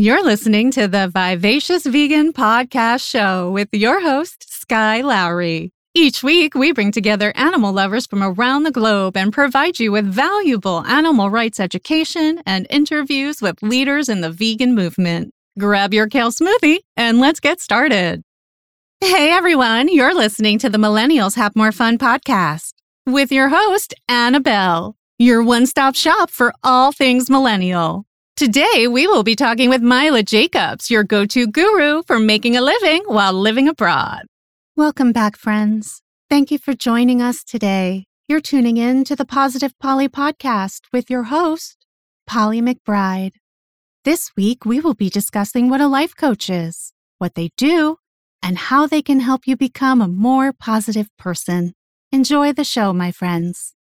You're listening to the Vivacious Vegan Podcast Show with your host, Sky Lowry. Each week, we bring together animal lovers from around the globe and provide you with valuable animal rights education and interviews with leaders in the vegan movement. Grab your kale smoothie and let's get started. Hey everyone, you're listening to the Millennials Have More Fun podcast with your host, Annabelle, your one-stop shop for all things millennial. Today, we will be talking with Mila Jacobs, your go-to guru for making a living while living abroad. Welcome back, friends. Thank you for joining us today. You're tuning in to the Positive Polly podcast with your host, Polly McBride. This week, we will be discussing what a life coach is, what they do, and how they can help you become a more positive person. Enjoy the show, my friends.